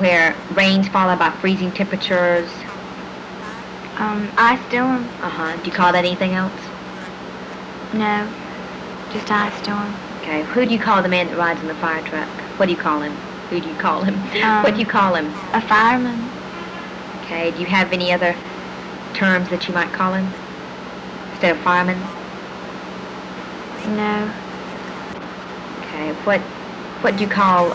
where rain's followed by freezing temperatures? Ice storm? Do you call that anything else? No, just ice storm. Okay, who do you call the man that rides in the fire truck? What do you call him? Who do you call him? What do you call him? A fireman. Okay, do you have any other terms that you might call him instead of fireman? No. Okay, what do you call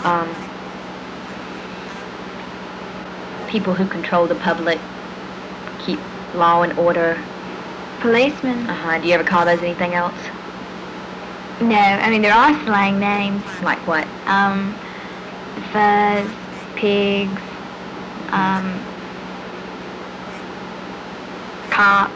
people who control the public, keep law and order? Policeman. Do you ever call those anything else? No, I mean there are slang names. Like what? Fuzz, pigs, cops.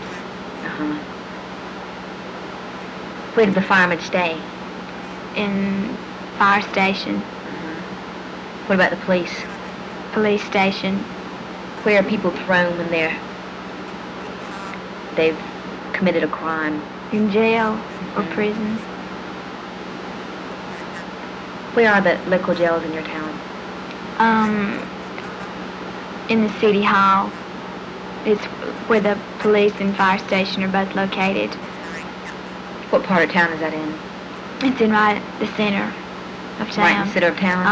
Where did the firemen stay? In fire station. What about the police? Police station. Where are people thrown when they've committed a crime? In jail or prison. Where are the local jails in your town? In the city hall. It's where the police and fire station are both located. What part of town is that in? It's in right the center of town. Right in the center of town?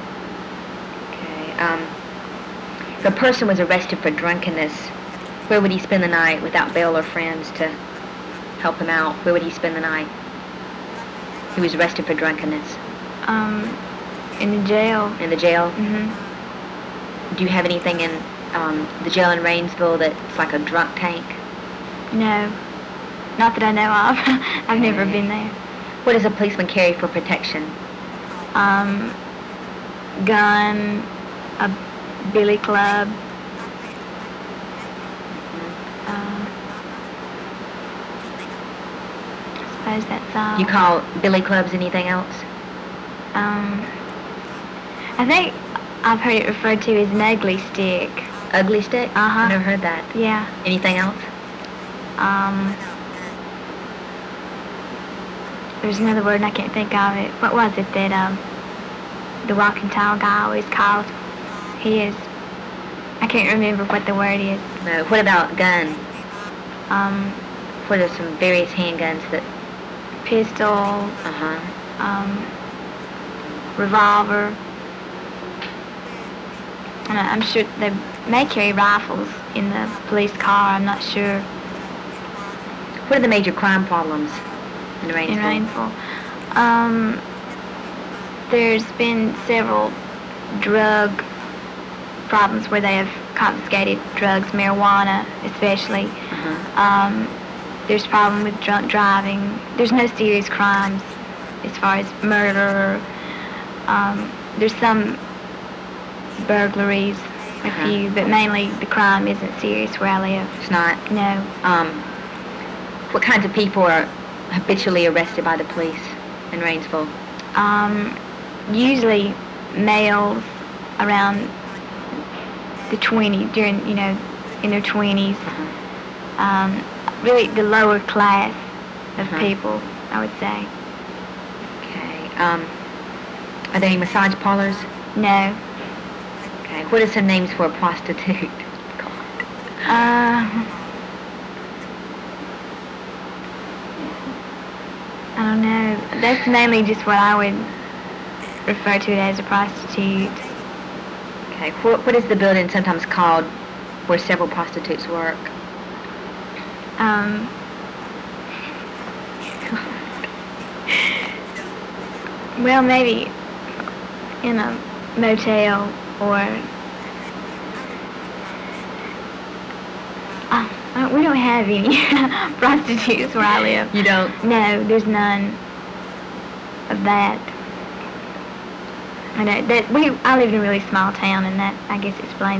Okay. If a person was arrested for drunkenness, where would he spend the night without bail or friends to help him out? Where would he spend the night? He was arrested for drunkenness. In the jail. In the jail? Mm-hmm. Do you have anything in the jail in Rainsville that's like a drunk tank? No. Not that I know of. I've never been there. What does a policeman carry for protection? Gun, a billy club. I suppose that's all. Do you call billy clubs anything else? I think I've heard it referred to as an ugly stick. Ugly stick? I've never heard that. Yeah. Anything else? There's another word and I can't think of it. What was it that the walking tall guy always called his? I can't remember what the word is. No. What about gun? What are some various handguns that? Pistol. Revolver. And I'm sure they may carry rifles in the police car. I'm not sure. What are the major crime problems in Rainsville? There's been several drug problems where they have confiscated drugs, marijuana especially. There's problem with drunk driving. There's no serious crimes as far as murder. There's some burglaries, a few, but mainly the crime isn't serious where I live. It's not? No. What kinds of people are habitually arrested by the police in Rainsville? Usually males around the 20s, during, in their 20s. Really the lower class of people, I would say. Okay. Are there any massage parlors? No. Okay. What are some names for a prostitute? I don't know. That's mainly just what I would refer to as a prostitute. Okay. What is the building sometimes called where several prostitutes work? Well, maybe in a motel or... we don't have any prostitutes where I live. You don't? No, there's none of that. I live in a really small town, and that, I guess, explains